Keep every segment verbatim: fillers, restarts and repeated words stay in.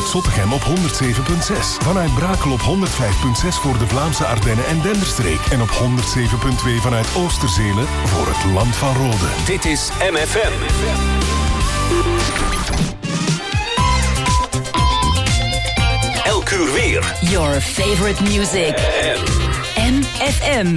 vanuit Zottegem op honderd zeven komma zes. Vanuit Brakel op honderd vijf komma zes voor de Vlaamse Ardennen en Denderstreek. En op honderd zeven komma twee vanuit Oosterzelen voor het Land van Rode. Dit is M F M. Elk uur weer. Your favorite music. M F M.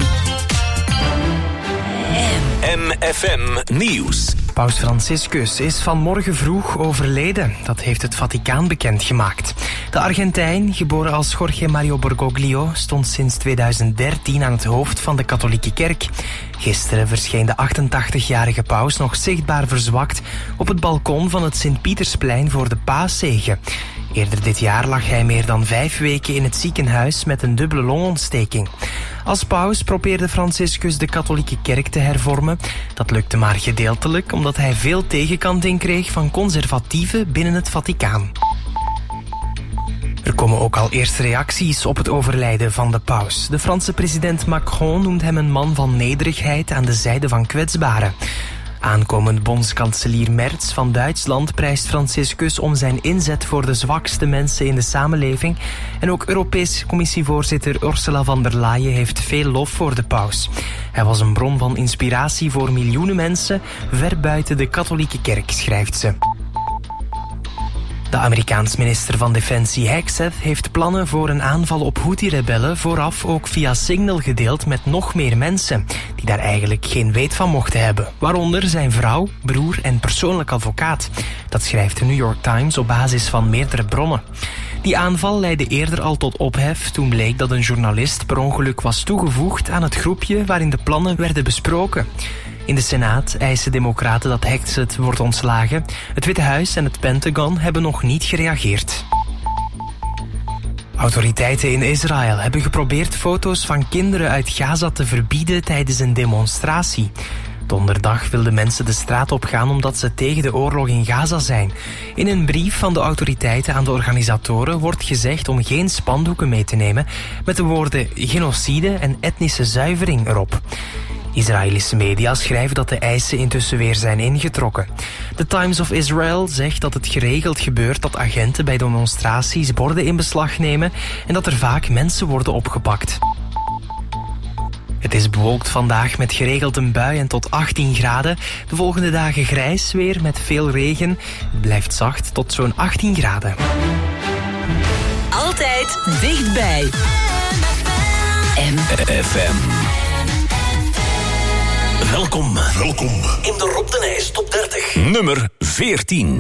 M F M Nieuws. Paus Franciscus is vanmorgen vroeg overleden. Dat heeft het Vaticaan bekendgemaakt. De Argentijn, geboren als Jorge Mario Bergoglio, stond sinds tweeduizend dertien aan het hoofd van de katholieke kerk. Gisteren verscheen de achtentachtigjarige paus nog zichtbaar verzwakt op het balkon van het Sint-Pietersplein voor de paaszege. Eerder dit jaar lag hij meer dan vijf weken in het ziekenhuis met een dubbele longontsteking. Als paus probeerde Franciscus de katholieke kerk te hervormen. Dat lukte maar gedeeltelijk, omdat hij veel tegenkanting kreeg van conservatieven binnen het Vaticaan. Er komen ook al eerste reacties op het overlijden van de paus. De Franse president Macron noemt hem een man van nederigheid aan de zijde van kwetsbaren. Aankomend bondskanselier Merz van Duitsland prijst Franciscus om zijn inzet voor de zwakste mensen in de samenleving. En ook Europese Commissievoorzitter Ursula von der Leyen heeft veel lof voor de paus. Hij was een bron van inspiratie voor miljoenen mensen, ver buiten de katholieke kerk, schrijft ze. De Amerikaans minister van Defensie Hegseth heeft plannen voor een aanval op Houthi-rebellen vooraf ook via Signal gedeeld met nog meer mensen, die daar eigenlijk geen weet van mochten hebben. Waaronder zijn vrouw, broer en persoonlijk advocaat. Dat schrijft de New York Times op basis van meerdere bronnen. Die aanval leidde eerder al tot ophef toen bleek dat een journalist per ongeluk was toegevoegd aan het groepje waarin de plannen werden besproken. In de Senaat eisen democraten dat Hegseth wordt ontslagen. Het Witte Huis en het Pentagon hebben nog niet gereageerd. Autoriteiten in Israël hebben geprobeerd foto's van kinderen uit Gaza te verbieden tijdens een demonstratie. Donderdag wilden mensen de straat opgaan omdat ze tegen de oorlog in Gaza zijn. In een brief van de autoriteiten aan de organisatoren wordt gezegd om geen spandoeken mee te nemen met de woorden genocide en etnische zuivering erop. Israëlische media schrijven dat de eisen intussen weer zijn ingetrokken. The Times of Israel zegt dat het geregeld gebeurt dat agenten bij demonstraties borden in beslag nemen en dat er vaak mensen worden opgepakt. Het is bewolkt vandaag met geregeld een bui en tot achttien graden. De volgende dagen grijs weer met veel regen. Het blijft zacht tot zo'n achttien graden. Altijd dichtbij. M F M. Welkom. Welkom. In de Rob de Nijs Top dertig. Nummer veertien.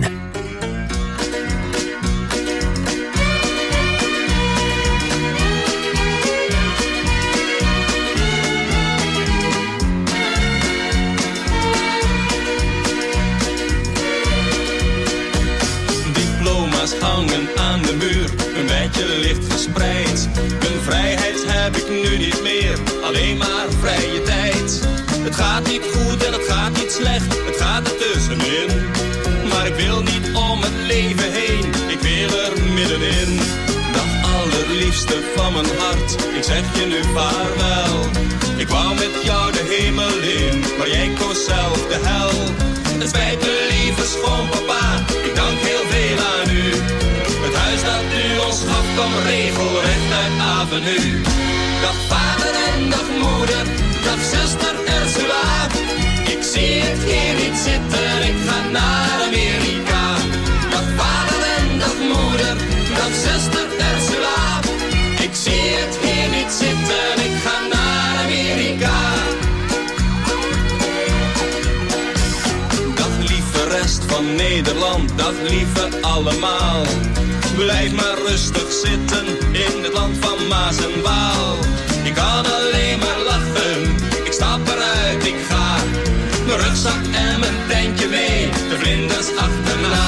Diploma's hangen aan de muur, een wijtje licht verspreid. Mijn vrijheid heb ik nu niet meer, alleen maar vrije tijd. Het gaat niet goed en het gaat niet slecht, het gaat er tussenin. Maar ik wil niet om het leven heen, ik wil er middenin. Dag allerliefste van mijn hart, ik zeg je nu vaarwel. Ik wou met jou de hemel in, maar jij koos zelf de hel. Het spijt me lieve schoonpapa, ik dank heel veel aan u. Het huis dat u ons gaf kwam regelrecht uit Avenue. Dag vader en dag moeder, dag zuster Ursula. Ik zie het hier niet zitten, ik ga naar Amerika. Dag vader en dag moeder, dag zuster Ursula. Ik zie het hier niet zitten, ik ga naar Amerika. Dag lieve rest van Nederland, dag lieve allemaal. Blijf maar rustig zitten in het land van Maas en Waal. Ik kan alleen maar lachen, ik stap eruit, ik ga. Mijn rugzak en mijn tentje mee, de vlinders achterna.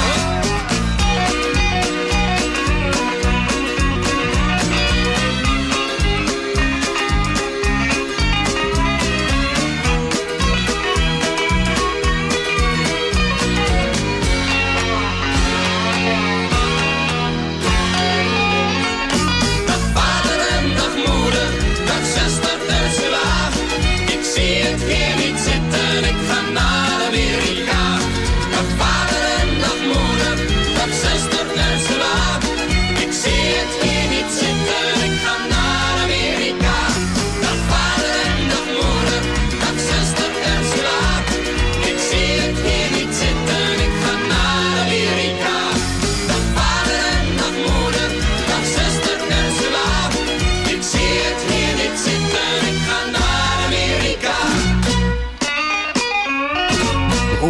Ik ga naar Amerika. Dag vader en dag moeder,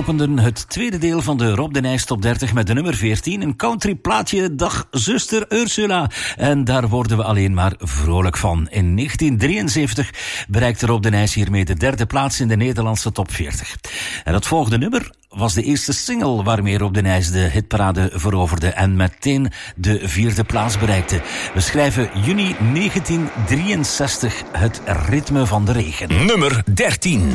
openden het tweede deel van de Rob de Nijs Top dertig met de nummer veertien. Een country plaatje, Dag zuster Ursula. En daar worden we alleen maar vrolijk van. In negentien drieënzeventig bereikte Rob de Nijs hiermee de derde plaats in de Nederlandse Top veertig. En het volgende nummer was de eerste single waarmee Rob de Nijs de hitparade veroverde en meteen de vierde plaats bereikte. We schrijven juni negentien drieënzestig, Het ritme van de regen. Nummer dertien.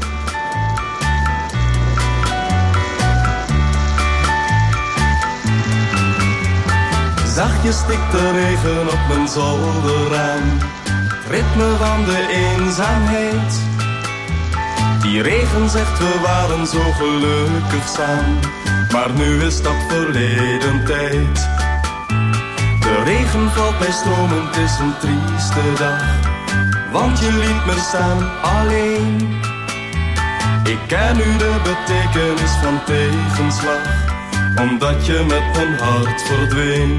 Zachtjes stikt de regen op mijn zolderraam. Het ritme van de eenzaamheid. Die regen zegt we waren zo gelukkig samen. Maar nu is dat verleden tijd. De regen valt bij stromen, het is een trieste dag. Want je liet me staan alleen. Ik ken nu de betekenis van tegenslag. Omdat je met mijn hart verdween.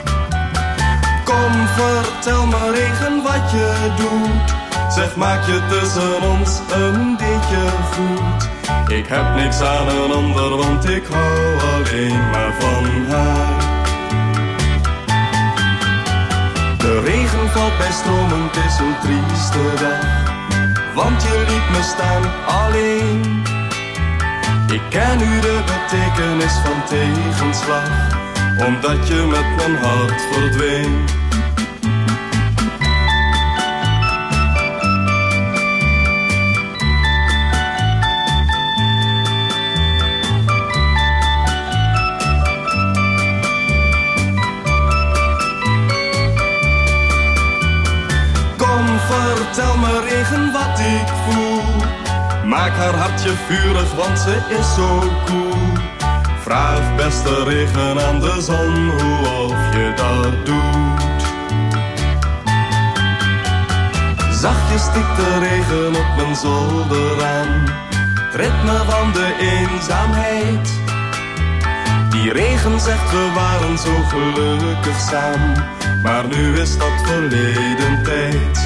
Kom, vertel me regen wat je doet. Zeg, maak je tussen ons een beetje goed. Ik heb niks aan een ander, want ik hou alleen maar van haar. De regen valt bij stromen, het is een trieste dag. Want je liet me staan alleen. Ik ken nu de betekenis van tegenslag. Omdat je met mijn hart verdween. Vertel me regen wat ik voel. Maak haar hartje vurig, want ze is zo cool. Vraag beste regen aan de zon hoe of je dat doet. Zachtjes stikt de regen op mijn zolderraam. Het ritme van de eenzaamheid. Die regen zegt we waren zo gelukkig samen. Maar nu is dat verleden tijd.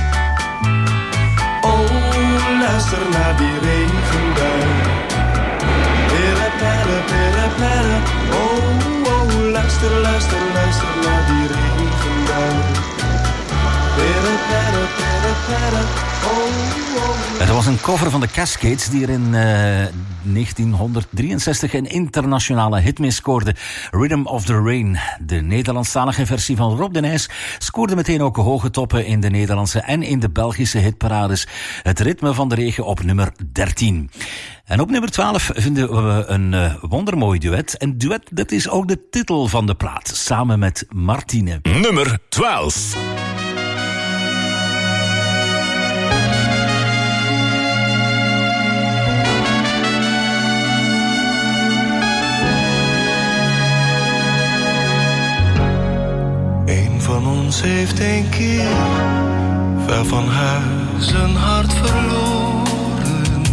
Oh, luister naar die regenbui. Pere, pere, pere, pere. Oh, oh, luister, luister, luister naar die regenbui. Pere, pere, pere, pere. Oh, oh. Het was een cover van de Cascades die er in uh, negentien drieënzestig een internationale hit mee scoorde. Rhythm of the Rain. De Nederlandstalige versie van Rob de Nijs scoorde meteen ook hoge toppen in de Nederlandse en in de Belgische hitparades. Het ritme van de regen op nummer dertien. En op nummer twaalf vinden we een uh, wondermooi duet. En duet, dat is ook de titel van de plaat, samen met Martine. Nummer twaalf. Van ons heeft een keer ver van huis een hart verloren.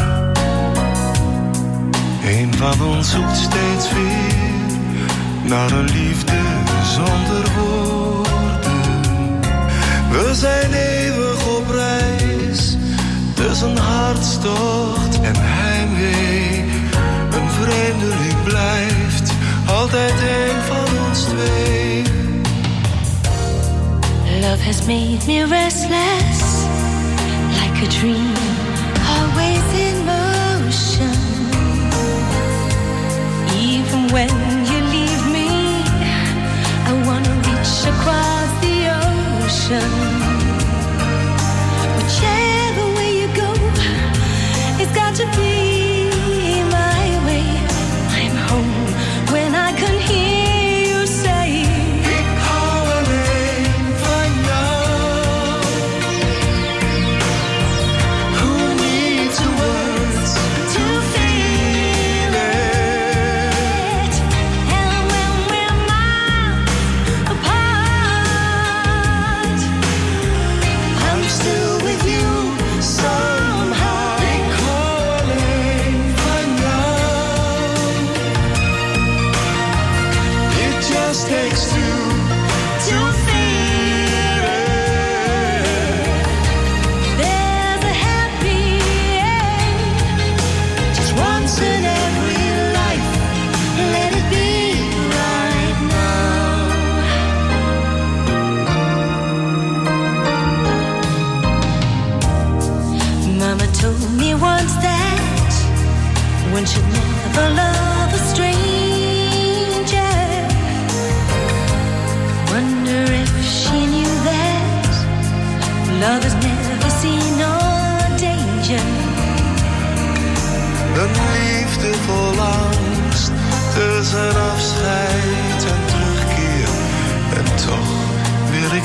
Een van ons zoekt steeds weer naar een liefde zonder woorden. We zijn eeuwig op reis tussen hartstocht en heimwee. Een vreemdeling blijft altijd een van ons twee. Love has made me restless, like a dream, always in motion. Even when you leave me, I wanna reach across the ocean. Whichever way you go, it's got to be my way. I'm home when I can hear.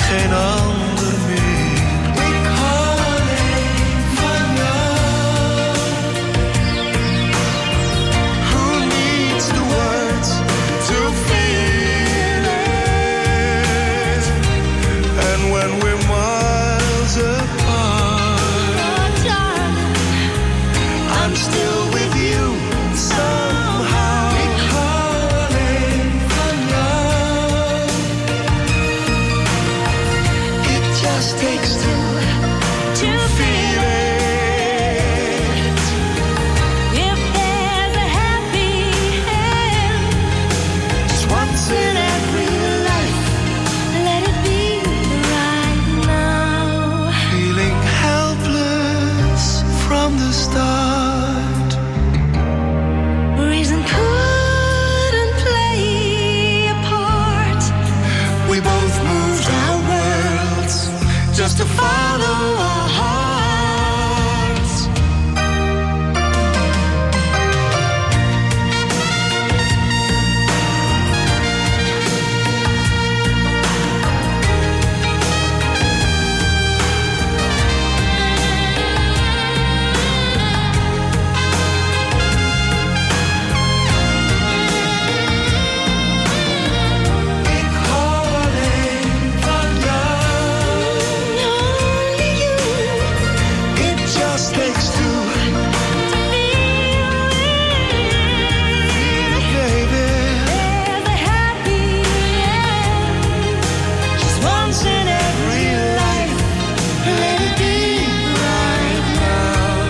geen ander meer. Ik hou alleen van jou. Who needs the words to feel it? And when we're miles apart, oh, darling, I'm still with you somehow. Ik hou alleen van jou. It just takes two to feel it. If there's a happy end, Just once in every life, let it be right now. feeling helpless from the start. Reason couldn't play a part. We both moved our worlds just to follow our hearts. Ik hou alleen van jou. Only you It just takes two, baby. there's a happy end. Just once in every life, let it be right now.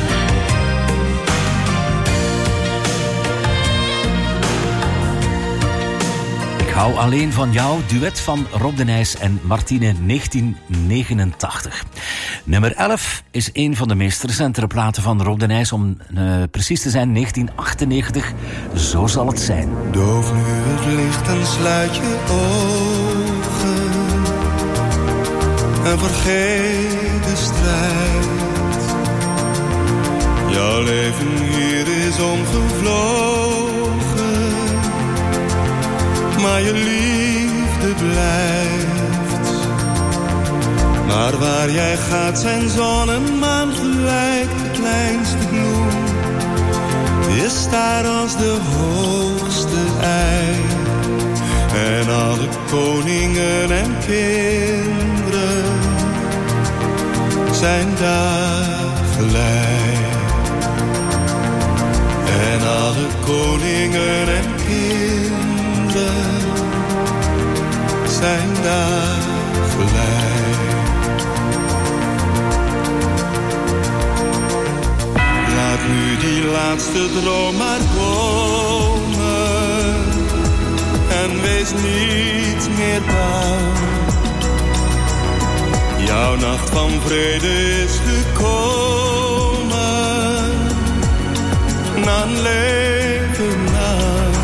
Ik hou alleen van jou, duet van Rob de Nijs en Martine negentien negenentachtig. Nummer elf is een van de meest recentere platen van Rob de Nijs, om uh, precies te zijn negentien achtennegentig. Zo zal het zijn. Doof nu het licht en sluit je ogen en vergeet de strijd. Jouw leven hier is omgevlogen, maar je liefde blijft. Maar waar jij gaat zijn zon en maan gelijk, de kleinste bloem is daar als de hoogste ei. En alle koningen en kinderen zijn daar gelijk. En alle koningen en kinderen zijn daar gelijk. Laat nu die laatste droom maar komen en wees niet meer bang. Jouw nacht van vrede is gekomen, na een leven lang.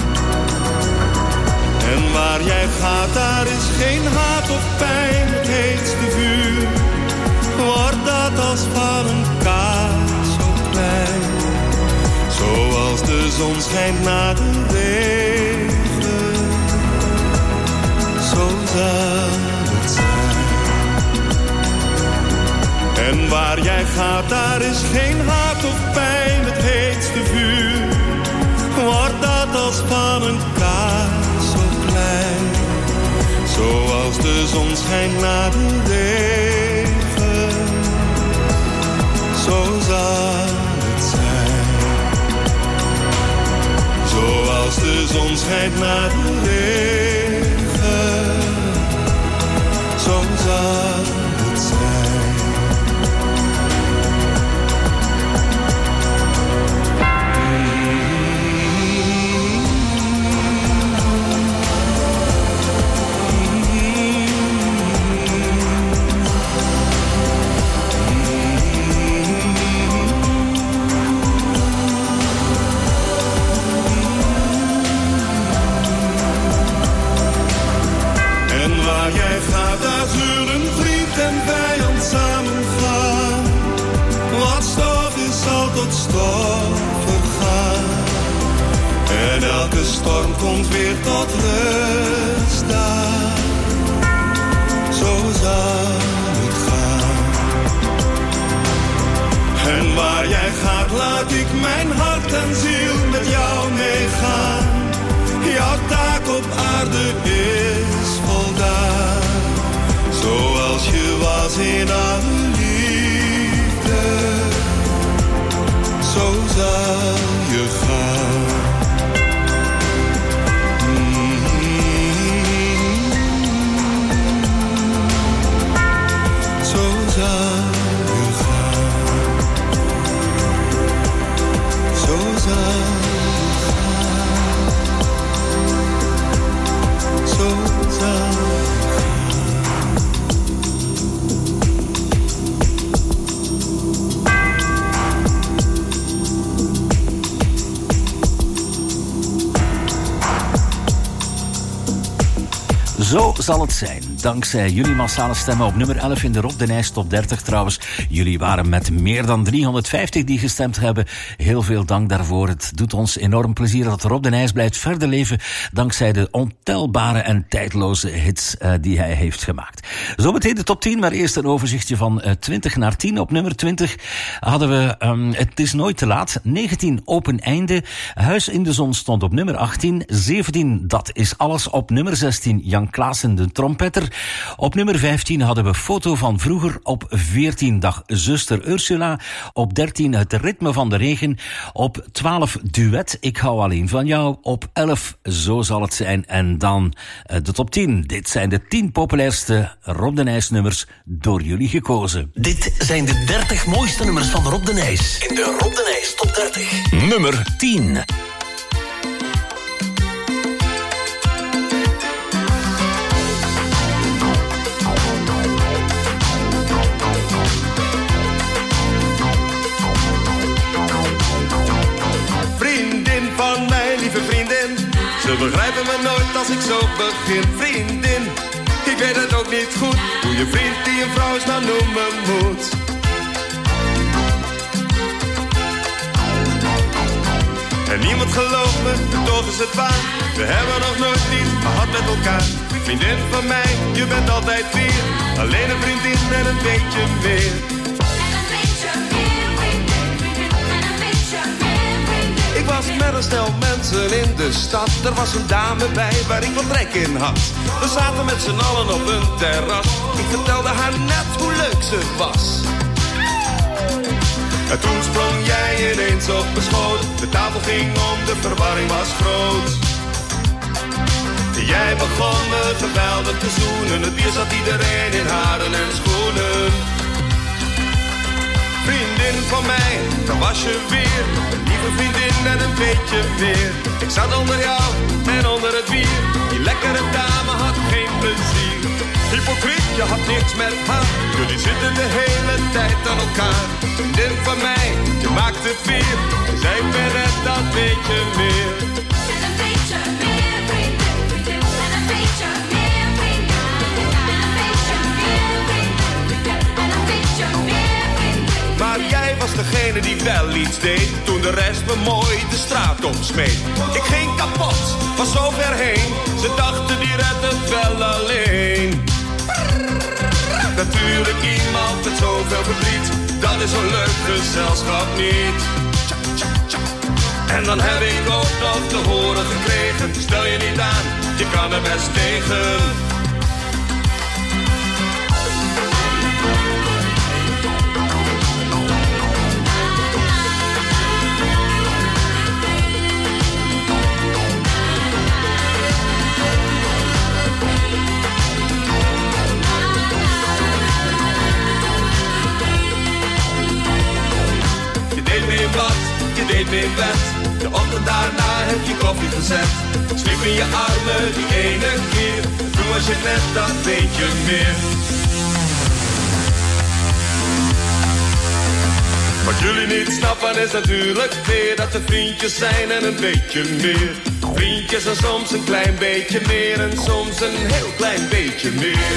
En waar jij gaat, daar is geen haat of pijn, het heetste vuur wordt dat als van een kaars zo klein. Zoals de zon schijnt na de regen, zo zal het zijn. En waar jij gaat, daar is geen haat of pijn, het heetste vuur wordt dat als van een kaars zo klein. Zoals de zon schijnt na de regen, zo zal het zijn. Zoals de zon schijnt na de regen, zo zal het zijn. storm komt weer tot rust daar. laat ik mijn hart en ziel met jou meegaan. Jouw taak op aarde is voldaan. Zoals je was in alle liefde, zo zal je gaan. Zo zal het zijn. Dankzij jullie massale stemmen op nummer elf in de Rob de Nijs Top dertig trouwens. Jullie waren met meer dan driehonderdvijftig die gestemd hebben. Heel veel dank daarvoor. Het doet ons enorm plezier dat Rob de Nijs blijft verder leven dankzij de ontelbare en tijdloze hits uh, die hij heeft gemaakt. Zometeen de top tien, maar eerst een overzichtje van uh, twintig naar tien. Op nummer twintig hadden we um, Het is nooit te laat. negentien Open Einde. Huis in de Zon stond op nummer achttien. zeventien Dat is alles. Op nummer zestien Jan Klaassen de trompetter. Op nummer vijftien hadden we Foto van vroeger. Op veertien Dag zuster Ursula. Op dertien Het ritme van de regen. Op twaalf Duet Ik hou alleen van jou. Op elf Zo zal het zijn. En dan uh, de top tien. Dit zijn de tien populairste Rob de Nijs nummers door jullie gekozen. Dit zijn de dertig mooiste nummers van Rob de Nijs in de Rob de Nijs Top dertig. Nummer tien. Ze begrijpen me nooit als ik zo begin. Vriendin, ik weet het ook niet goed hoe je vriend die een vrouw is nou noemen moet. En niemand gelooft me, toch is het waar. We hebben nog nooit iets gehad met elkaar. Vriendin van mij, je bent altijd weer. Alleen een vriendin en een beetje meer. Ik was met een stel mensen in de stad. Er was een dame bij waar ik wat trek in had. We zaten met z'n allen op een terras. Ik vertelde haar net hoe leuk ze was. En toen sprong jij ineens op mijn schoot. De tafel ging om, de verwarring was groot. Jij begon me geweldig te zoenen. Het bier zat iedereen in haren en schoenen. Vriendin van mij, dan was je weer. Een lieve vriendin en een beetje meer. Ik zat onder jou en onder het bier. Die lekkere dame had geen plezier. Hypocriet, je had niks met haar. Jullie zitten de hele tijd aan elkaar. Vriendin van mij, je maakt het weer. Zij ben net dat beetje meer. En een beetje meer vriendin, vriendin. En een beetje meer vriendin. En een beetje meer vriendin. En een beetje meer. Maar jij was degene die wel iets deed, toen de rest me mooi de straat opsmeet. Ik ging kapot, was zo ver heen, ze dachten die redt het wel alleen. Natuurlijk iemand met zoveel verdriet, dat is zo'n leuk gezelschap niet. En dan heb ik ook nog te horen gekregen, stel je niet aan, je kan er best tegen. Je deed me in bed, de ochtend daarna heb je koffie gezet. Ik sliep in je armen die ene keer, toen was je net dat beetje meer. Wat jullie niet snappen is natuurlijk weer dat er vriendjes zijn en een beetje meer. Vriendjes en soms een klein beetje meer en soms een heel klein beetje meer.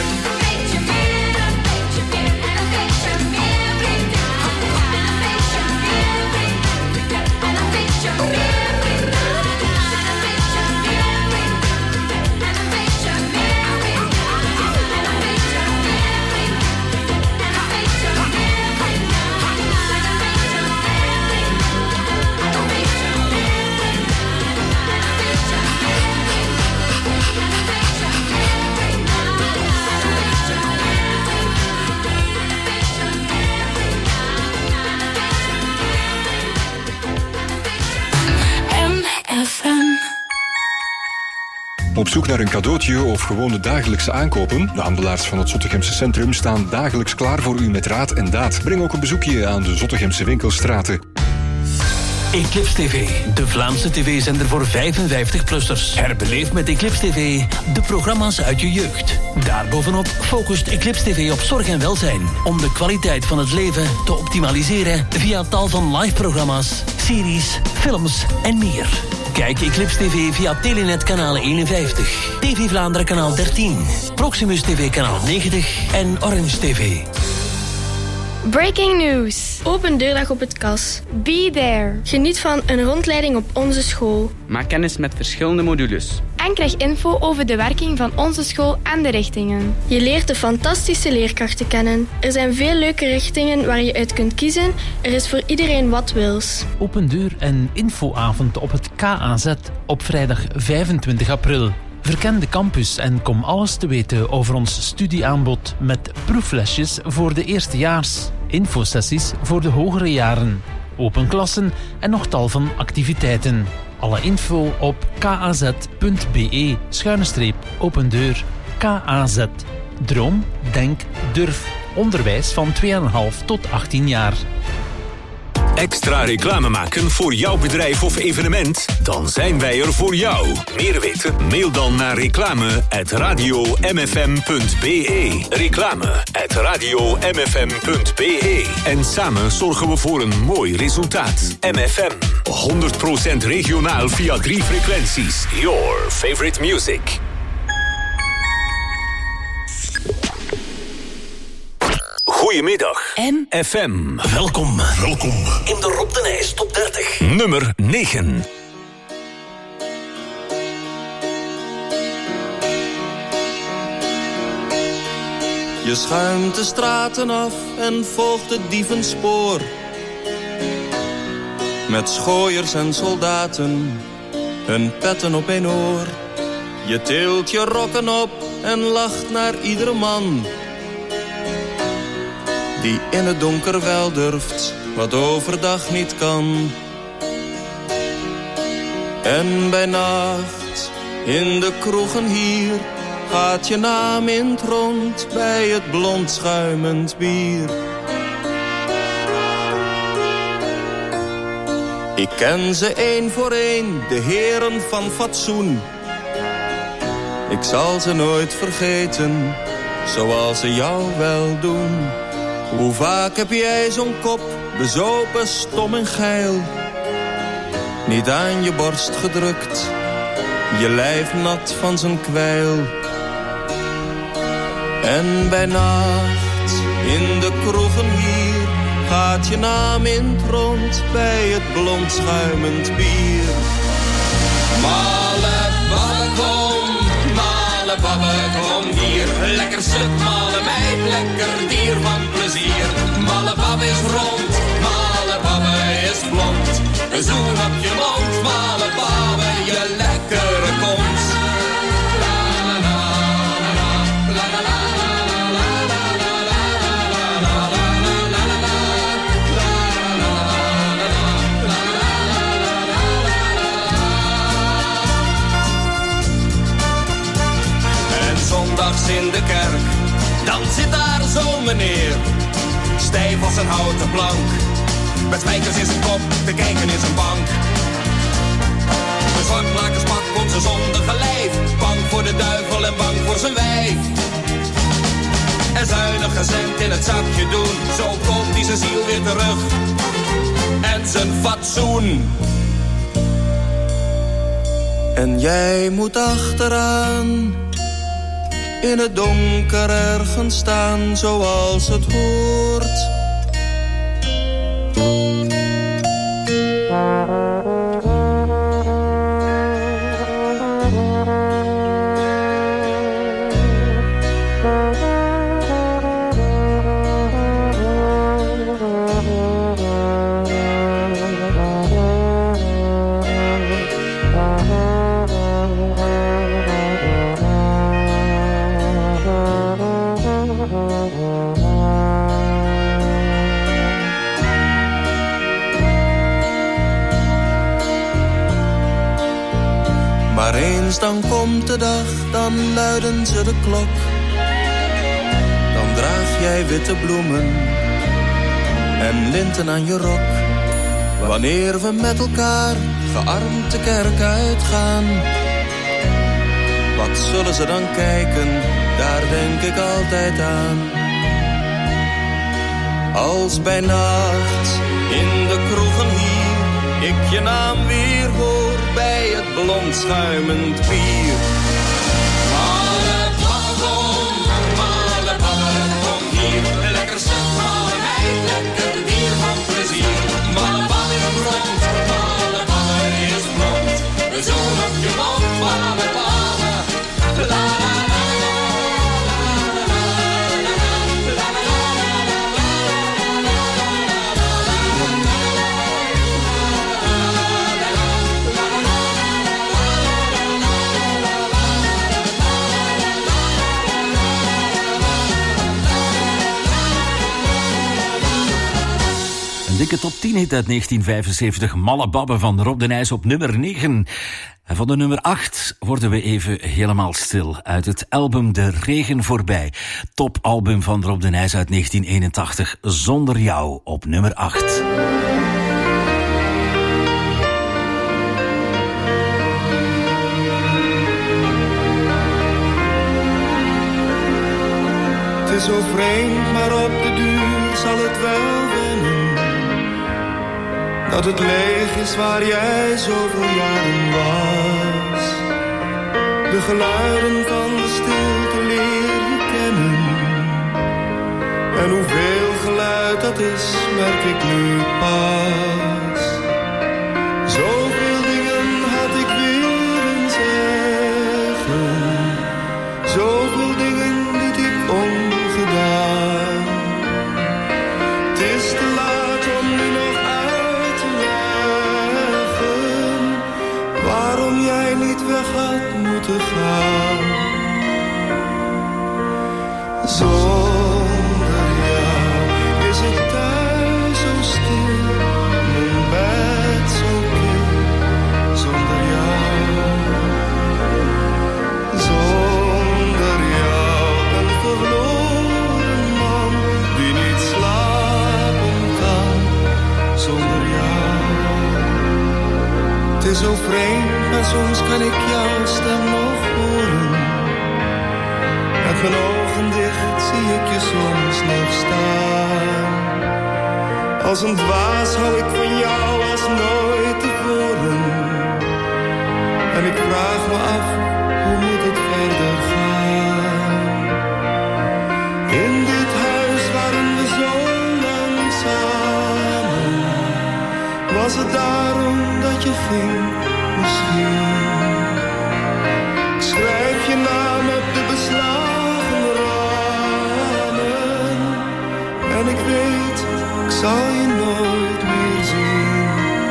zoek naar een cadeautje of gewoon de dagelijkse aankopen? De handelaars van het Zottegemse Centrum staan dagelijks klaar voor u met raad en daad. Breng ook een bezoekje aan de Zottegemse winkelstraten. Eclipse T V, de Vlaamse tv-zender voor vijfenvijftig-plussers. Herbeleef met Eclipse T V de programma's uit je jeugd. Daarbovenop focust Eclipse T V op zorg en welzijn. Om de kwaliteit van het leven te optimaliseren via tal van live-programma's, series, films en meer. Kijk Eclipse T V via Telenet kanaal eenenvijftig, T V Vlaanderen kanaal dertien, Proximus T V kanaal negentig en Orange T V. Breaking news. Open deurdag op het Kas. Be there. Geniet van een rondleiding op onze school. Maak kennis met verschillende modules. En krijg info over de werking van onze school en de richtingen. Je leert de fantastische leerkrachten kennen. Er zijn veel leuke richtingen waar je uit kunt kiezen. Er is voor iedereen wat wils. Open deur en infoavond op het K A Z op vrijdag vijfentwintig april. Verken de campus en kom alles te weten over ons studieaanbod met proeflesjes voor de eerstejaars, infosessies voor de hogere jaren, open klassen en nog tal van activiteiten. Alle info op kaz.be schuine streep open deur. K A Z. Droom, denk, durf. Onderwijs van twee komma vijf tot achttien jaar. Extra reclame maken voor jouw bedrijf of evenement? Dan zijn wij er voor jou. Meer weten? Mail dan naar reclame at radio m f m punt b e. Reclame at radio m f m punt b e. En samen zorgen we voor een mooi resultaat. M F M. honderd procent regionaal via drie frequenties. Your favorite music. Goedemiddag. M F M. Welkom. Welkom. In de Rob de Nijs top dertig. Nummer negen. Je schuimt de straten af en volgt het dievenspoor. Met schooiers en soldaten, hun petten op een oor. Je tilt je rokken op en lacht naar iedere man die in het donker wel durft, wat overdag niet kan. En bij nacht, in de kroegen hier, gaat je naam in het rond bij het blond schuimend bier. Ik ken ze één voor één, de heren van fatsoen. Ik zal ze nooit vergeten, zoals ze jou wel doen. Hoe vaak heb jij zo'n kop, bezopen, stom en geil, niet aan je borst gedrukt, je lijf nat van zijn kwijl. En bij nacht, in de kroegen hier, gaat je naam in het rond bij het blond schuimend bier. Malle babbe kom, malle babbe kom hier. Lekker stuk, malle meid, lekker dier van plezier. Malle babbe is rond, malle babbe is blond. Een zoen op je mond, malle babbe, je lekkere kont. La la la la la la la zondags in de kerk, dan zit daar zo'n meneer, stijf als een houten plank, met spijkers in zijn kop, te kijken in zijn bank. Een zwartlakerspak komt zijn zondige lijf, bang voor de duivel en bang voor zijn wijf. En zuinige cent in het zakje doen, zo komt hij zijn ziel weer terug. En zijn fatsoen. En jij moet achteraan, in het donker ergens staan, zoals het hoort. Dus dan komt de dag, dan luiden ze de klok. Dan draag jij witte bloemen en linten aan je rok. Wanneer we met elkaar gearmd de kerk uitgaan, wat zullen ze dan kijken, daar denk ik altijd aan. Als bij nacht in de kroegen hier ik je naam weer hoor bij het blond schuimend bier. Malle babbe kom, malle babbe kom hier. Lekker stuk, malle meid, lekker bier van plezier. Malle babbe is rond, malle babbe is blond. We zoen op je mond, malle babbe. La la la. Een dikke top tien hit uit negentien vijfenzeventig, Malle Babbe van Rob de Nijs op nummer negen. En van de nummer acht worden we even helemaal stil. Uit het album De Regen Voorbij. Topalbum van Rob de Nijs uit negentien eenentachtig, Zonder Jou op nummer acht. Het is zo vreemd, maar op de duur zal het wel wennen. Dat het leeg is waar jij zoveel jaren was. De geluiden van de stilte leer je kennen. En hoeveel geluid dat is, merk ik nu pas. Zoveel dingen had ik willen zeggen. Zoveel dingen liet ik ongedaan. Het is te laat om nu nog uit te leggen waarom jij niet weg had moeten gaan. Zonder jou is het thuis zo stil, mijn bed zo kil. Zonder jou, zonder jou, een verloren man die niet slapen kan. Zonder jou, het is zo vreemd, maar soms kan ik jouw stem nog horen. Met mijn ogen dicht zie ik je soms nog staan. Als een dwaas hou ik van jou als nooit tevoren. En ik vraag me af, hoe moet het verder gaan? In dit huis waren we zo lang samen. Was het daarom dat je ging, misschien? Ik schrijf je naam op de beslagen ramen. En ik weet, ik zal je nooit meer zien.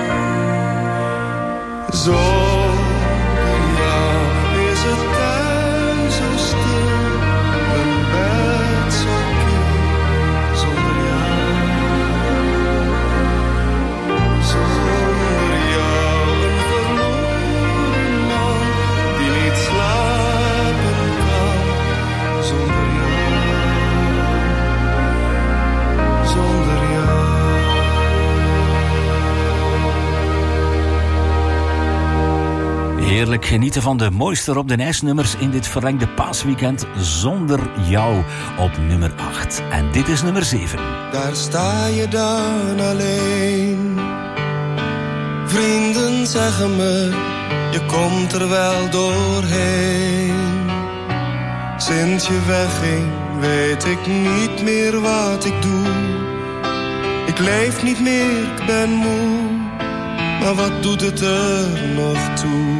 Zonder jou is het thuis zo stil, mijn bed zo kil. Zonder jou, zonder jou, een verloren man die niet slapen kan. Zonder jou, zonder jou. Heerlijk genieten van de mooiste Rob de Nijs nummers in dit verlengde paasweekend. Zonder Jou op nummer acht. En dit is nummer zeven. Daar sta je dan alleen. Vrienden zeggen me, je komt er wel doorheen. Sinds je wegging, weet ik niet meer wat ik doe. Ik leef niet meer, ik ben moe. Maar wat doet het er nog toe?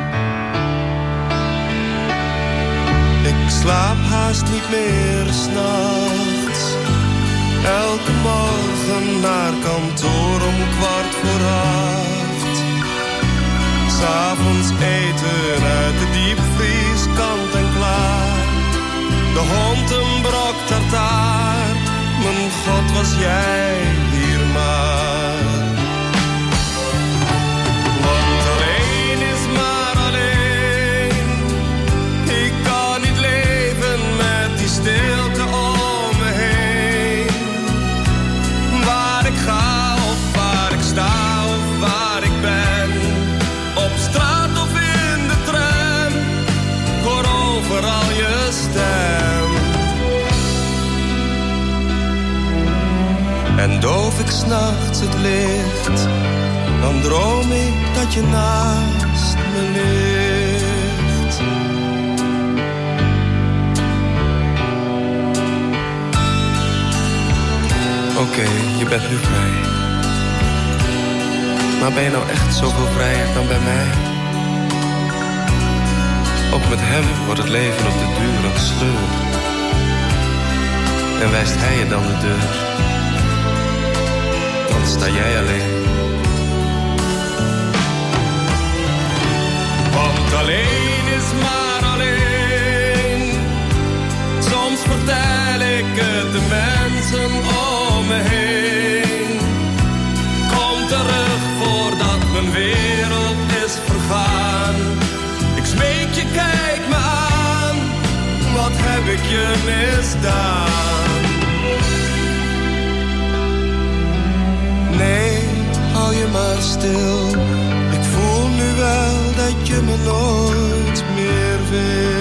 Ik slaap haast niet meer 's nachts. Elke morgen naar kantoor om kwart voor acht. 'S Avonds eten uit de diepvries, kant en klaar. De hond een brok tartaar. Mijn God, was jij hier maar. Want alleen is maar alleen. ik 's nachts het licht, dan droom ik dat je naast me ligt. Oké, okay, je bent nu vrij. Maar ben je nou echt zoveel vrijer dan bij mij? Ook met hem wordt het leven op de duur een sleur. En wijst hij je dan de deur, dan sta jij alleen. Want alleen is maar alleen. Soms vertel ik het de mensen om me heen. Kom terug voordat mijn wereld is vergaan. Ik smeek je, kijk me aan. Wat heb ik je misdaan? Nee, hou je maar stil. Ik voel nu wel dat je me nooit meer wil.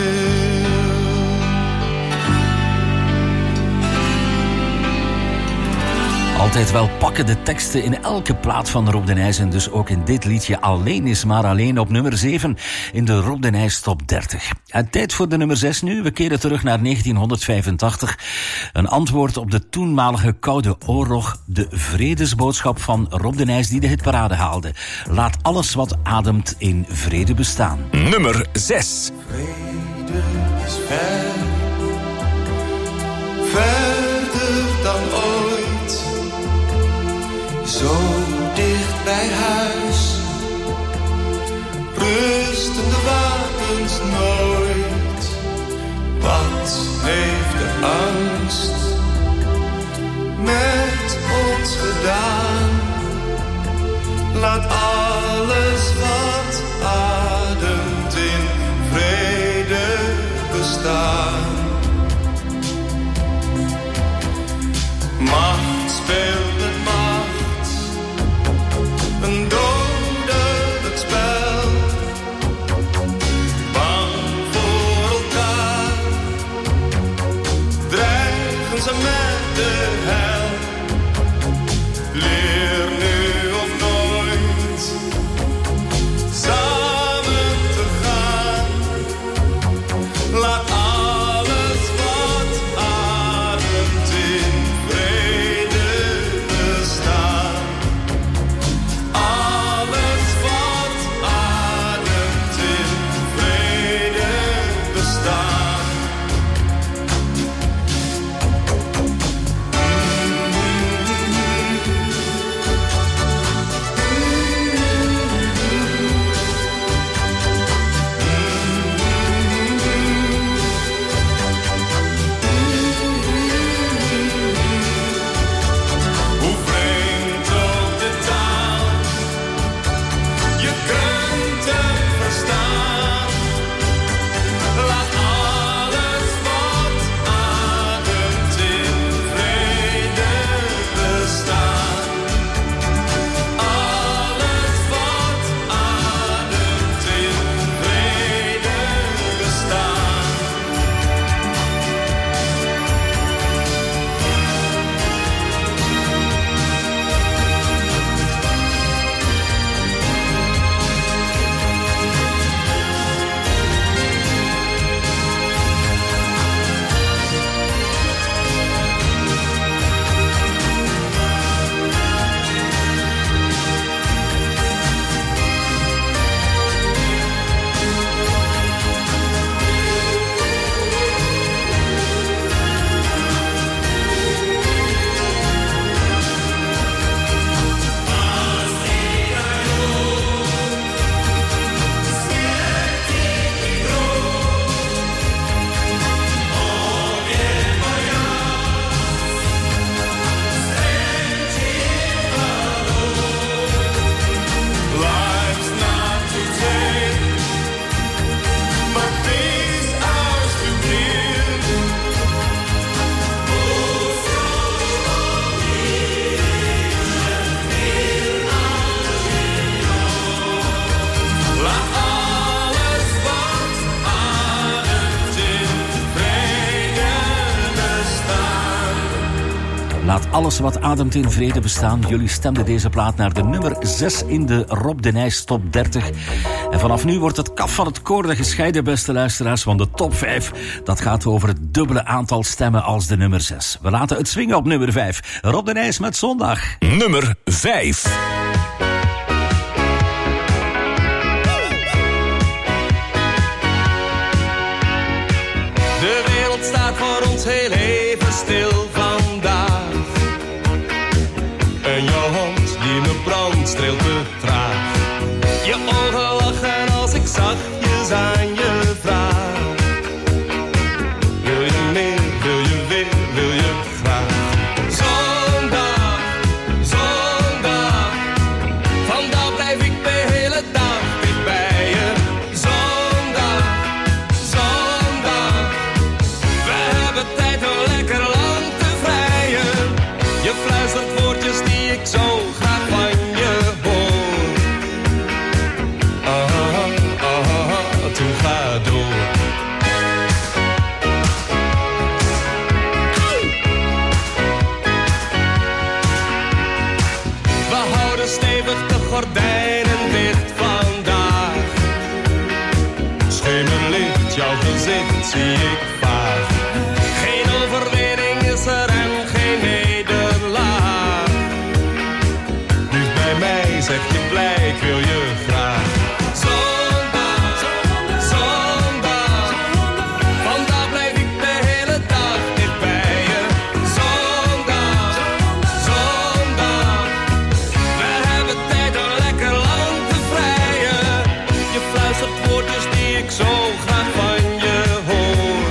Altijd wel pakken de teksten in elke plaat van Rob de Nijs en dus ook in dit liedje Alleen is maar alleen op nummer zeven in de Rob de Nijs top dertig. En tijd voor de nummer zes nu. We keren terug naar negentienhonderdvijfentachtig. Een antwoord op de toenmalige Koude Oorlog, de vredesboodschap van Rob de Nijs die de hitparade haalde. Laat alles wat ademt in vrede bestaan. Nummer zes. Vrede is ver, verder dan ooit. Zo dicht bij huis, rusten de wapens nooit. Wat heeft de angst met ons gedaan? Laat alles wat ademt in vrede bestaan. Macht speelt met macht, een dodelijk spel. Bang voor elkaar, dreigen ze met de hel. Leer nu of nooit samen te gaan. Laat alles Laat alles wat ademt in vrede bestaan. Jullie stemden deze plaat naar de nummer zes in de Rob de Nijs top dertig. En vanaf nu wordt het kaf van het koorden gescheiden, beste luisteraars, want de top vijf, dat gaat over het dubbele aantal stemmen als de nummer zes. We laten het swingen op nummer vijf. Rob de Nijs met Zondag. Nummer vijf. De wereld staat voor ons heel even stil vandaag. En jouw hand die me brandt streelt te traag. Je ogen lachen als ik zachtjes aan je vraag. Wil je meer, wil je weer, wil je graag. Zondag, zondag, vandaag blijf ik de hele dag dicht bij je. Zondag, zondag, we hebben tijd om lekker lang te vrijen. Je fluistert woordjes die ik zo graag van je hoor. Ah, ah, ah, toen ga door. We houden stevig de gordijnen dicht vandaag. Schemerlicht, jouw gezicht zie ik vaag. Geen overwinning is er en geen nederlaag. Dicht bij mij zeg je blij, ik wil je graag. Zondag, zondag, vandaag blijf ik de hele dag dicht bij je. Zondag, zondag, we hebben tijd om lekker lang te vrijen. Je fluistert woordjes die ik zo graag van je hoor.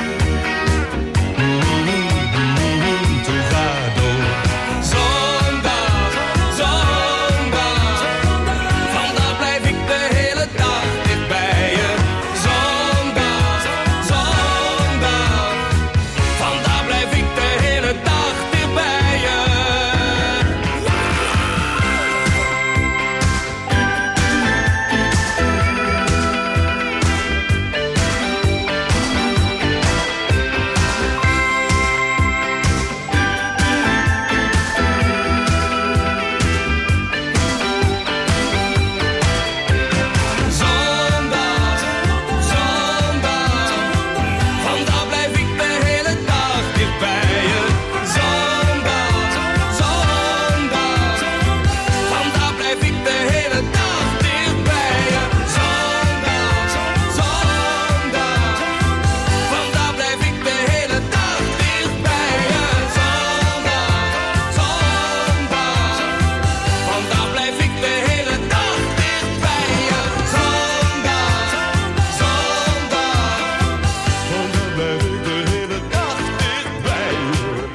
Mm-hmm, toen ga door. Zondag, zondag, vandaag blijf ik de hele dag dicht bij je. Zondag, zondag, vandaag blijf ik de hele dag dicht bij je. Zondag, zondag, vandaag blijf ik de hele dag dicht bij je. Zondag, zondag, vandaag blijf ik de hele dag dicht bij je. Zondag, zondag, vandaag blijf ik de hele dag dicht bij je. Zondag, zondag, vandaag blijf ik de hele dag dicht bij je. Zondag, zondag, vandaag blijf ik de hele dag dicht bij je.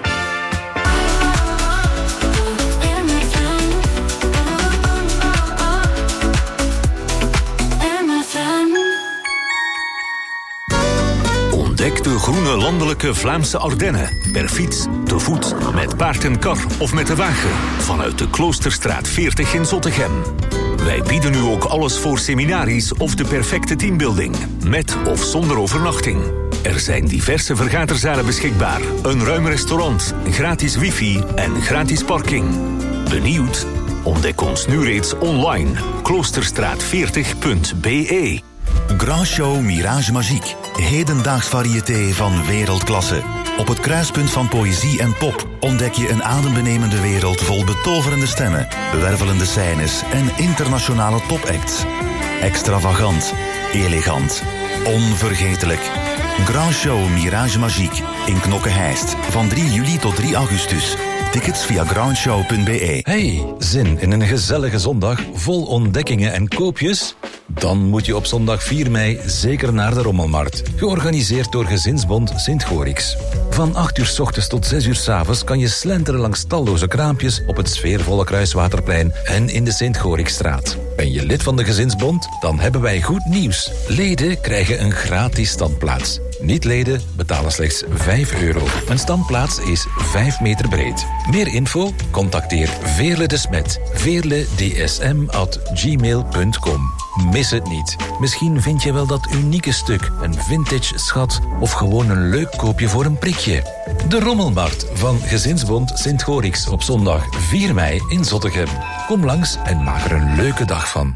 Ontdek de groene landelijke Vlaamse Ardennen. Per fiets, te voet, met paard en kar of met de wagen. Vanuit de Kloosterstraat veertig in Zottegem. Wij bieden nu ook alles voor seminaries of de perfecte teambuilding. Met of zonder overnachting. Er zijn diverse vergaderzalen beschikbaar. Een ruim restaurant, gratis wifi en gratis parking. Benieuwd? Ontdek ons nu reeds online. kloosterstraat veertig punt b e. Grand Show Mirage Magique. Hedendaags variété van wereldklasse. Op het kruispunt van poëzie en pop ontdek je een adembenemende wereld vol betoverende stemmen, wervelende scènes en internationale topacts. Extravagant, elegant, onvergetelijk. Grand Show Mirage Magique in Knokke-Heist van drie juli tot drie augustus. Tickets via grandshow punt b e. Hey, zin in een gezellige zondag vol ontdekkingen en koopjes? Dan moet je op zondag vier mei zeker naar de Rommelmarkt. Georganiseerd door Gezinsbond Sint-Gorix. Van acht uur 's ochtends tot zes uur 's avonds kan je slenteren langs talloze kraampjes op het sfeervolle Kruiswaterplein en in de Sint-Gorixstraat. Ben je lid van de Gezinsbond? Dan hebben wij goed nieuws. Leden krijgen een gratis standplaats. Niet-leden betalen slechts vijf euro. Een standplaats is vijf meter breed. Meer info? Contacteer Veerle de Smet. veerle d s m at gmail punt com. Mis het niet. Misschien vind je wel dat unieke stuk, een vintage schat of gewoon een leuk koopje voor een prikje. De Rommelmarkt van Gezinsbond Sint-Gorix op zondag vier mei in Zottegem. Kom langs en maak er een leuke dag van.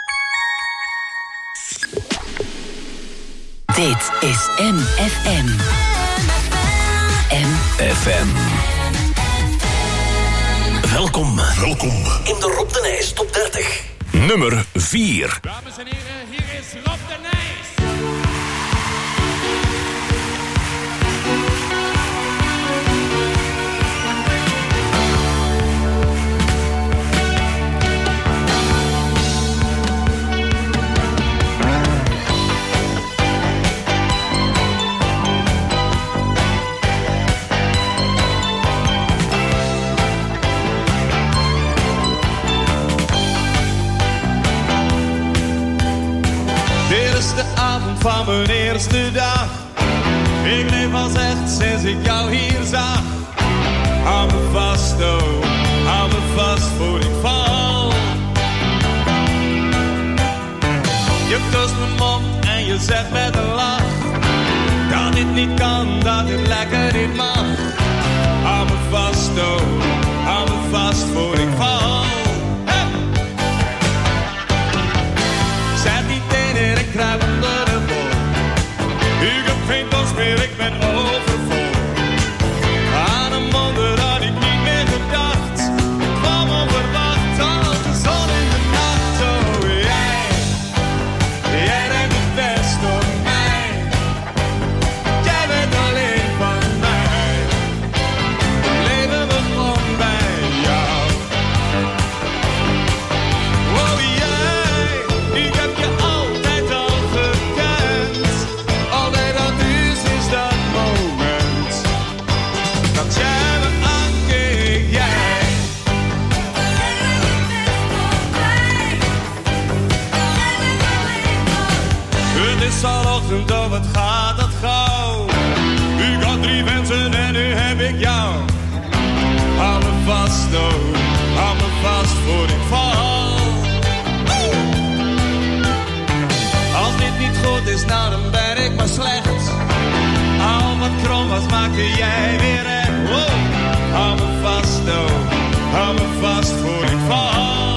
Dit is M F M. M F M. Welkom. Welkom. In de Rob de Nijs top dertig. Nummer vier. Dames en heren, hier is Rob de Nijs. De avond van mijn eerste dag. Ik leef als echt sinds ik jou hier zag. Hou me vast, oh, hou me vast voor ik val. Je kust mijn mond en je zegt met een lach dat dit niet kan, dat dit lekker niet mag. Hou me vast, oh, hou me vast voor ik val. Hey! Zet niet in en ik kruip onder de bol. Ik heb geen dans meer, ik ben overvol. Aan een wonder had ik niet meer gedacht. Kwam onverwacht als de zon in de nacht. Oh jij, jij bent het best op mij. Jij bent alleen van mij. Leven begon bij jou. Oh jij, ik heb je altijd al gekend. Altijd al nu sinds dat moment dat jij me aankeek, jij. Het is al ochtend, oh wat gaat dat gauw. Ik had drie wensen en nu heb ik jou. Hou me vast, oh, hou me vast voor ik val. Als dit niet goed is, nou dan ben ik maar slecht. Al wat krom was, maakte jij weer recht. Wow. Hou me vast, oh, hou me vast voor ik val.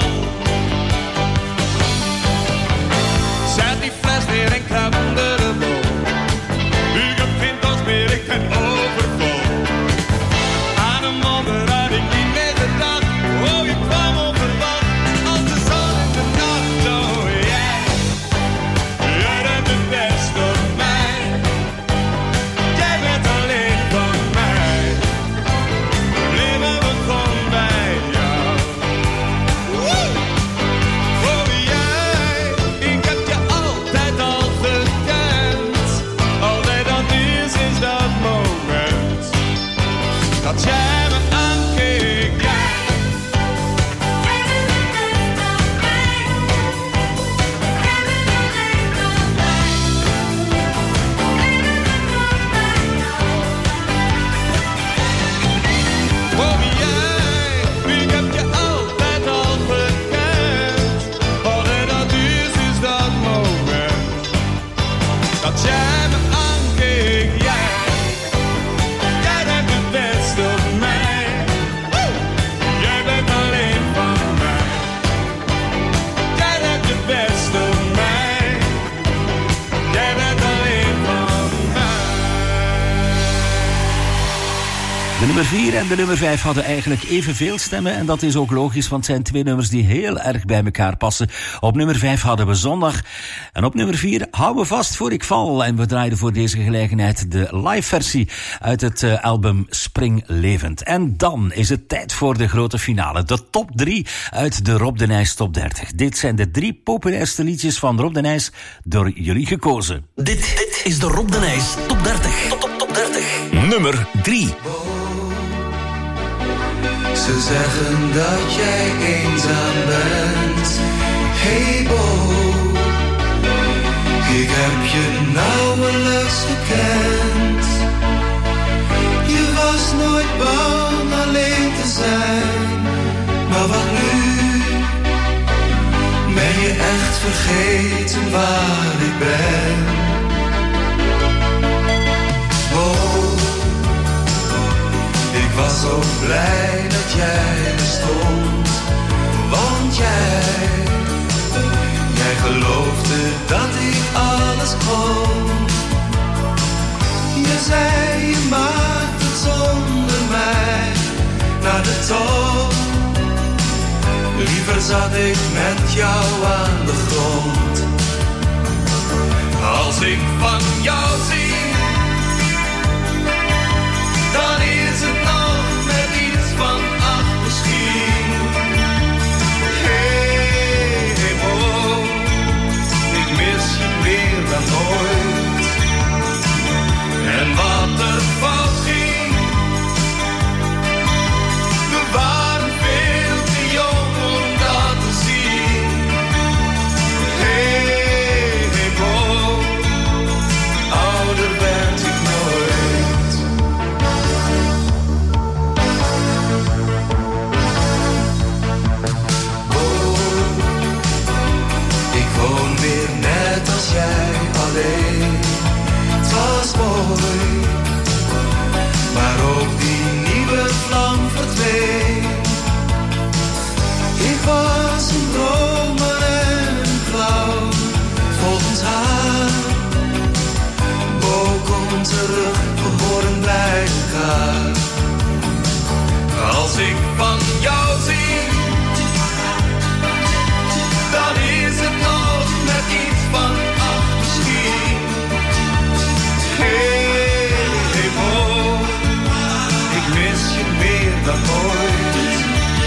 Zet die fles weer en kruip onder de bol. Ik heb geen dans meer, ik ben overvol. Aan een wonder had ik niet meer gedacht. Oh, je kwam onverwacht als de zon in de nacht. Oh, jij, jij bent het best op mij. Jij bent alleen van mij. Leven begon bij jou. Woe! Oh, jij, ik heb je altijd al gekend. Altijd al nu sinds dat moment dat jij me aankeek, jij. Oh jij, ik heb je altijd al gekend. Altijd al nu sinds dat moment dat jij me aankeek, jij. Jij bent het best op mij. Woe! Jij bent alleen van mij. Jij bent het best op mij. Jij bent alleen van mij. De nummer vier en de nummer vijf hadden eigenlijk evenveel stemmen. En dat is ook logisch, want het zijn twee nummers die heel erg bij elkaar passen. Op nummer vijf hadden we Zondag. En op nummer vier hou me vast voor ik val. En we draaiden voor deze gelegenheid de live versie uit het uh, album Spring Levend. En dan is het tijd voor de grote finale. De top drie uit de Rob de Nijs top dertig. Dit zijn de drie populairste liedjes van Rob de Nijs door jullie gekozen. Dit, dit is de Rob de Nijs top dertig. Top, top, top dertig. Nummer drie. Ze zeggen dat jij eenzaam bent. Hey Bo, ik heb je nauwelijks gekend. Je was nooit bang alleen te zijn. Maar wat nu? Ben je echt vergeten waar ik ben. Oh, ik was zo blij dat jij bestond. Want jij, jij geloofde dat ik alles kon. Je zei je maakt het zonder mij naar de top. Liever zat ik met jou aan de grond. Als ik van jou zie, dan is het nog met iets van ach misschien. Hey, hey, oh, ik mis je meer dan ooit. En wat er fout ging, we waren veel te jong om dat te zien. Hey, hey, oh, ouder werd ik nooit. Oh, ik woon weer net als jij alleen. Het was mooi, maar ook die nieuwe vlam verdween. Ik was een dromer en een clown, volgens haar. Bo, kom terug, we horen bij elkaar. Als ik van jou zie, dan is het nog met iets van ach misschien. Hey, hey, oh, ik mis je meer dan ooit.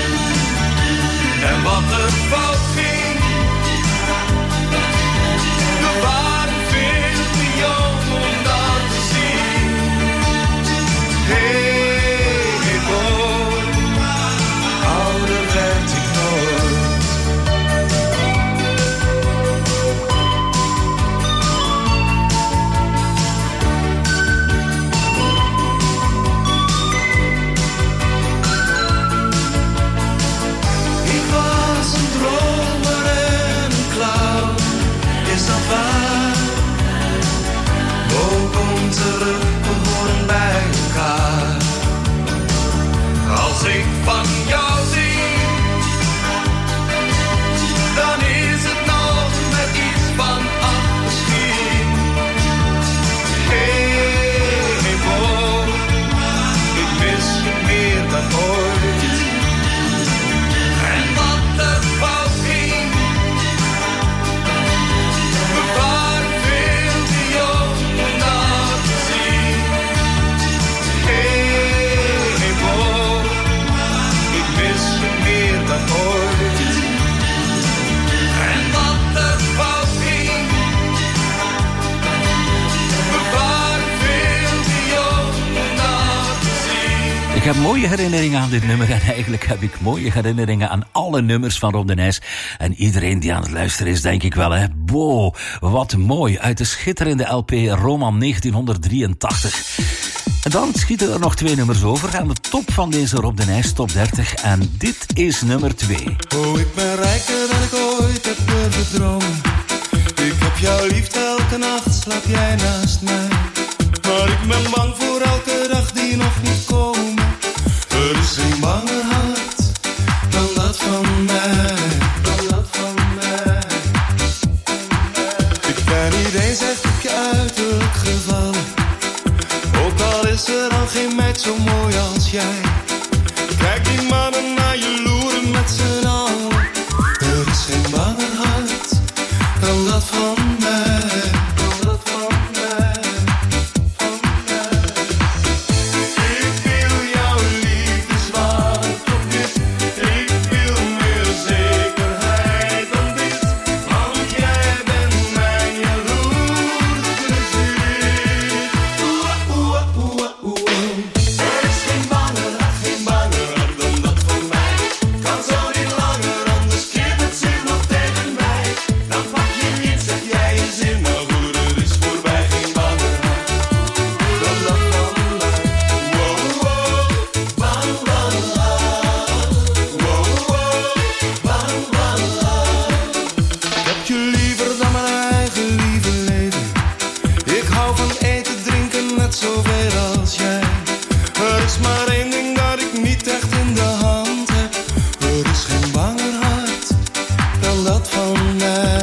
En wat er fout ging, we waren veel te jong om dat te zien. Hey, hey, oh, ouder werd ik nooit. Ik was een dromer en een clown, is dat waar? Oh, kom terug, we horen bij elkaar. Als ik van jou zie, dan is het nog met iets van ach misschien. Hey, hey, oh, ik mis je meer dan ooit. En wat er fout ging, we waren veel te jong om dat te zien. Hey, hey, oh, ik mis je meer dan ooit. En wat er fout ging, we waren veel te jong om dat te zien. Ik heb mooie herinneringen aan dit nummer en eigenlijk heb ik mooie herinneringen aan alle nummers van Rob de Nijs. En iedereen die aan het luisteren is, denk ik wel, hè. Wow, wat mooi. Uit de schitterende L P Roman negentien drieëntachtig. En dan schieten er nog twee nummers over aan de top van deze Rob de Nijs top dertig. En dit is nummer twee. Oh, ik ben rijker dan ik ooit heb durven dromen. Ik heb jou lief, elke nacht slaap jij naast mij. Maar ik ben bang voor elke dag die nog niet komen. Er is geen banger hart dan dat van mij. Dan dat van mij. Ik ben niet eens echt op je uiterlijk gevallen. Ook al is er dan geen meid zo mooi als jij. Kijk die mannen naar je loeren met z'n allen. Er is geen banger hart dan dat van mij. Dan dat van mij. Van mij. Ik wil jouw liefde zwart op wit. Ik wil meer zekerheid dan dit. Want jij bent mijn jaloerse ziel. Oeh, oeh, oeh, oeh. Er is geen banger hart, geen banger hart dan dat van mij. Kan zo niet langer, anders keert het zich nog tegen mij. Dan pak je niet, zeg jij. zover als jij. Er is maar één ding dat ik niet echt in de hand heb. Er is geen banger hart dan dat van mij.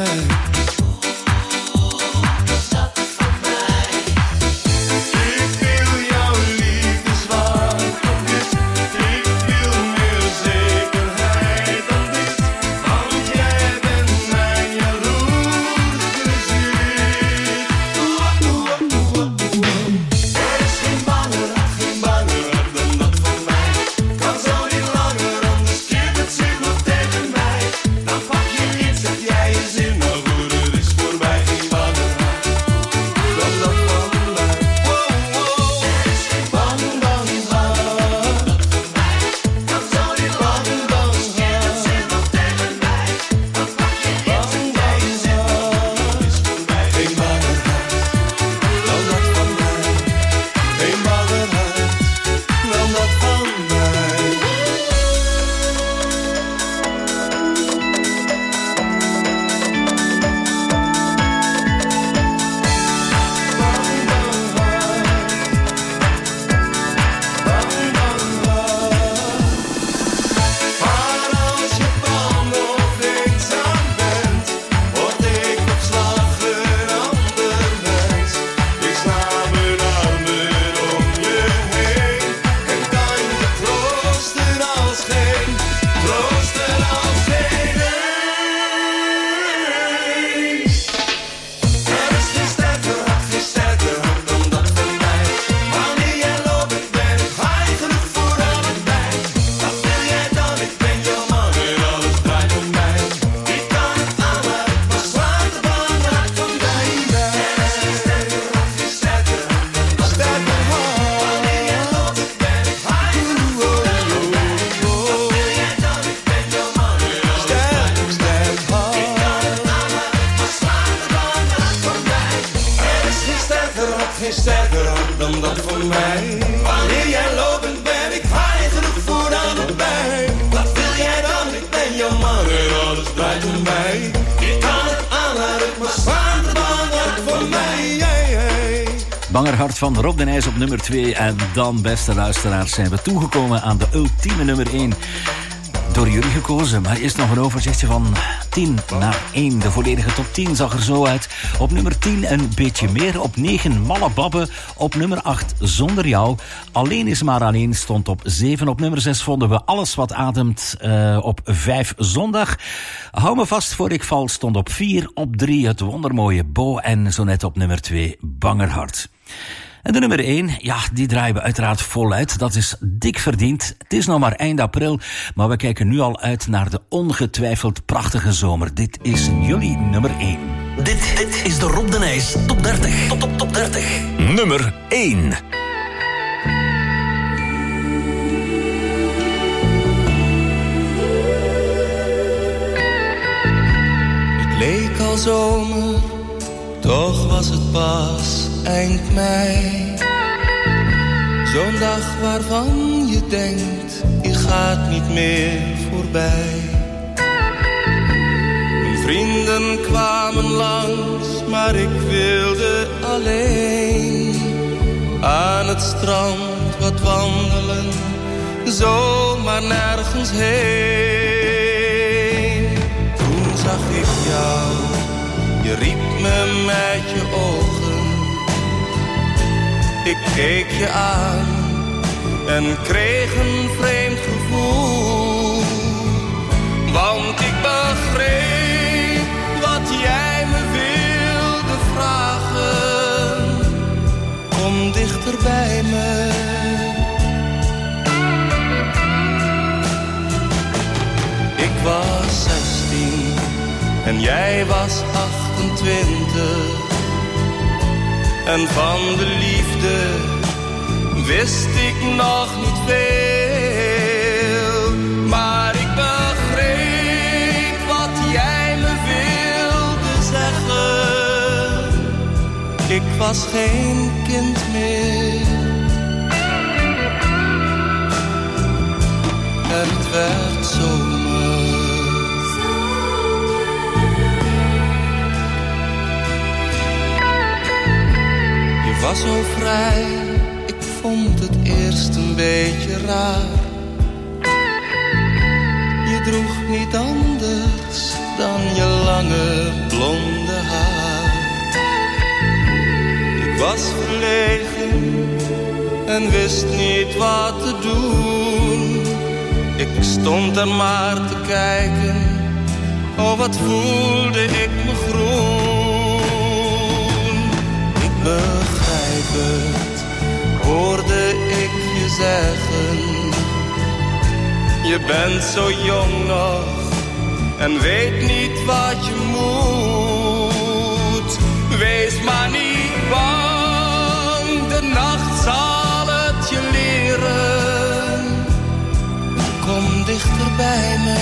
Bangerhart van Rob de Nijs op nummer twee. En dan, beste luisteraars, zijn we toegekomen aan de ultieme nummer één. Door jullie gekozen, maar eerst nog een overzichtje van tien naar één. De volledige top tien zag er zo uit. Op nummer tien een beetje meer. Op negen Malle Babbe. Op nummer acht Zonder Jou. Alleen is maar alleen stond op zeven. Op nummer zes vonden we Alles wat ademt. Uh, op vijf Zondag. Hou me vast voor ik val stond op vier. Op drie het wondermooie Bo. En zo net op nummer twee Bangerhart. En de nummer één, ja, die draaien we uiteraard voluit. Dat is dik verdiend. Het is nog maar eind april, maar we kijken nu al uit naar de ongetwijfeld prachtige zomer. Dit is jullie nummer één. Dit, dit is de Rob de Nijs Top dertig. Top, top, top dertig. Nummer één. Het leek al zomer, toch was het pas eind mei. Zo'n dag waarvan je denkt, die gaat niet meer voorbij. Mijn vrienden kwamen langs, maar ik wilde alleen aan het strand wat wandelen, zomaar nergens heen. Toen zag ik jou, je riep me met je ogen. Ik keek je aan en kreeg een vreemd gevoel. Want ik begreep wat jij me wilde vragen. Kom dichter bij me. Ik was zestien en jij was achtentwintig. En van de liefde wist ik nog niet veel. Maar ik begreep wat jij me wilde zeggen. Ik was geen kind meer. En het werd zomer. Je was zo vrij eerst een beetje raar. Je droeg niet anders dan je lange blonde haar. Ik was verlegen en wist niet wat te doen. Ik stond er maar te kijken, oh wat voelde ik me groen. Ik begrijp het, hoorde ik je zeggen. Je bent zo jong nog en weet niet wat je moet. Wees maar niet bang, de nacht zal het je leren. Kom dichter bij me.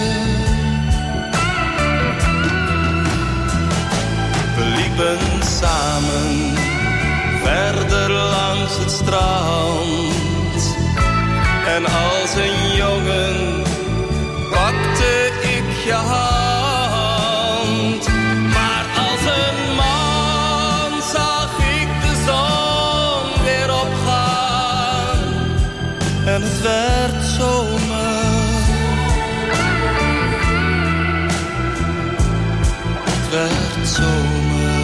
We liepen samen verder langs het strand. En als een jongen pakte ik je hand. Maar als een man zag ik de zon weer opgaan. En het werd zomer. Het werd zomer.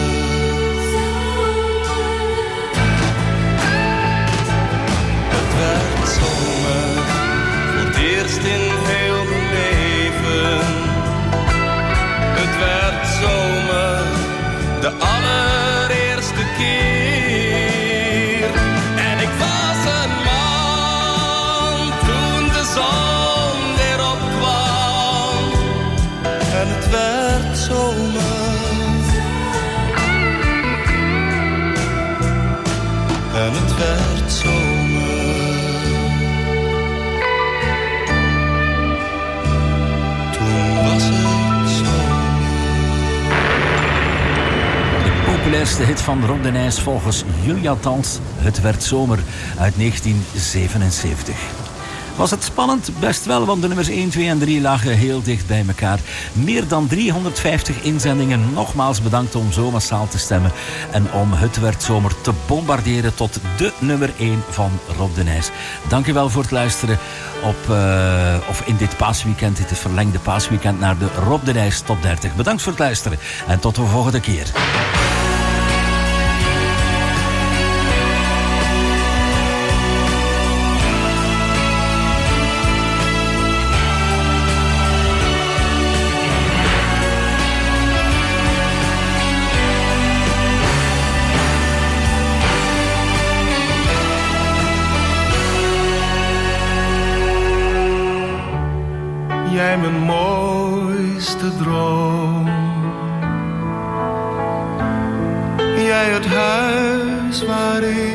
Het werd zomer. Voor het eerst in heel mijn leven. Het werd zomer. De allereerste keer. En ik was een man toen de zon weer opkwam. En het werd zomer. En het werd zomer. Toen was het zomer. De populairste hit van Rob de Nijs volgens Julia Thans, Het werd zomer, uit negentien zevenenzeventig. Was het spannend? Best wel, want de nummers één, twee en drie lagen heel dicht bij elkaar. Meer dan driehonderdvijftig inzendingen. Nogmaals bedankt om zo massaal te stemmen en om Het werd zomer te bombarderen tot de nummer één van Rob de Nijs. Dank u wel voor het luisteren op, uh, of in dit paasweekend, dit verlengde paasweekend, naar de Rob de Nijs Top dertig. Bedankt voor het luisteren en tot de volgende keer. Jij mijn mooiste droom. Jij het huis waar ik